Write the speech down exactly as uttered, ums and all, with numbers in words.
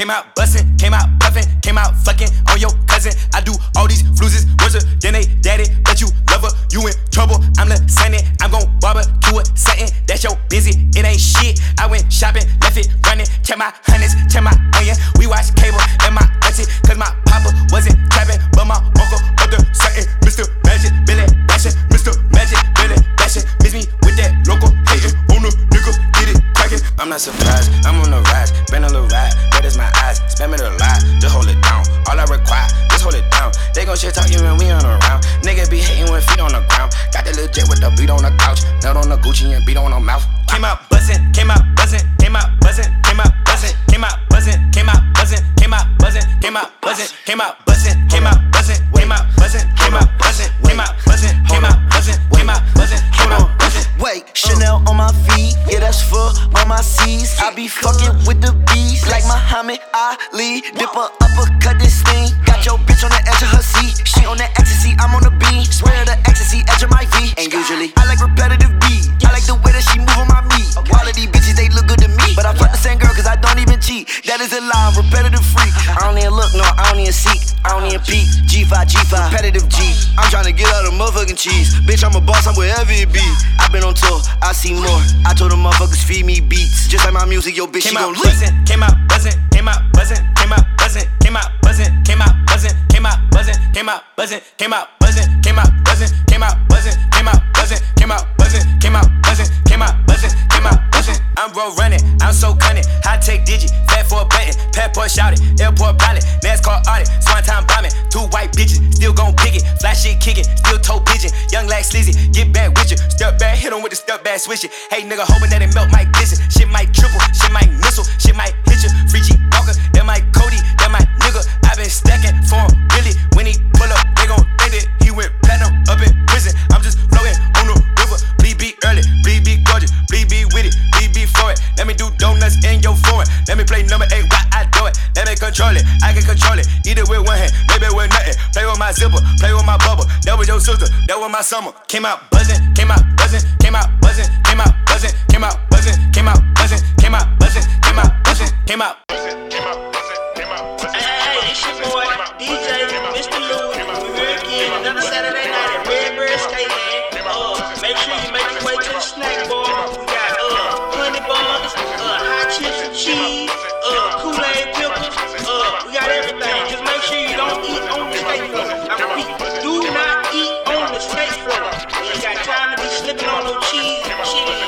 came out bustin', came out puffin', came out fucking on your cousin. I do all these fluses, worse than they daddy, but you love her, you in trouble. I'm the sunny, I'm gon' barbecue it, something that's your busy, it ain't shit. I went shopping, left it running, check my hundreds, check my onion. We watch cable and my auntie, cause my papa wasn't trapping, but my uncle up the something. Mister Magic, Billy Bashing, Mister Magic, Billy Bashing. Miss me with that local hating on the nigga, get it cracking. I'm not surprised, I'm on the rise, been a little ride, red as my eyes, spam it a lot, just hold it down. All I require, just hold it down. They gon' shit talk you when we on around. Nigga be hating with feet on the ground. Got the little jet with the beat on the couch, nut on the Gucci and beat on the mouth. Came out buzzin', came out buzzin', came out buzzin', came out buzzin', came out buzzin', came out buzzin', came out buzzin', came out buzzin', came out buzzin', came out buzzin', came out buzzin', came out buzzin', came out buzzin', came out buzzin', came out buzzin', came out buzzin'. Wait, Chanel on my feet, yeah that's for all my C's. I be fucking with the bees like Muhammad Ali. Dip her uppercut this thing. Got your bitch on the edge of her seat. She on the ecstasy, I'm on the beat. Swear the ecstasy, edge of my V. And usually I like repetitive beat. I like the way that she move on my meat. All of these bitches they look good to me, but I fuck the same girl cause I don't even cheat. That is a lie, I'm repetitive freak. I don't even look, no, I don't even seek. I don't even peek. G five, G five, repetitive G. I'm tryna get out of motherfucking cheese. Bitch, I'm a boss, I'm wherever it be. I been on tour, I see more. I told them motherfuckers feed me beats. Just like my music, yo bitch, she gon' leak. Came out buzzin', came out buzzin', came out buzzin', came out buzzin', came out buzzin', came out buzzin', came out buzzin', came out buzzin', came out buzzin', came out buzzin', came out buzzin', came out buzzin', came out buzzin', came out buzzin', came out buzzin'. I'm road running, I'm so cunning. High tech digi, fat for a button. Passport shouted, airport pilot, NASCAR audit, swan time bombing. Two white bitches, still gon' pick it. Flash shit kicking, still toe pigeon. Young like sleazy, get back with you. Step back, hit him with the step back switch it. Hey nigga, hoping that it melt might glisten. Shit might triple, shit might missile, shit might hit you. Free G Walker, that might Cody, that might nigga. I been stacking for him, really. When he pull up, they gon' think that he went platinum up in prison. I'm just floating on the river. Please be early, please be gorgeous, please be with it, please be for it. Let me do donuts in your foreign. Let me play number eight while I do it. Let me control it, I can control it. Either with one hand, maybe with nothing. Play with my zipper, play with my bubble. That was your sister, that was my summer. Came out buzzing, came out buzzing, came out buzzing, came out buzzing, came out buzzing, came out buzzing, came out buzzing, came out buzzing, came out buzzing, came out buzzing, came out buzzing. Hey, it's your boy, D J, Mister Lou. We're here again, another Saturday night at Redbird Skateland. Uh, make sure you make your way to the snack bar. We got uh, honey buns, uh, hot chips and cheese, uh, Kool-Aid pickles. Uh, we got everything. Just make sure you don't eat on the skate floor. I repeat, do not eat on the skate floor. You ain't got time to be slipping on no cheese and shit.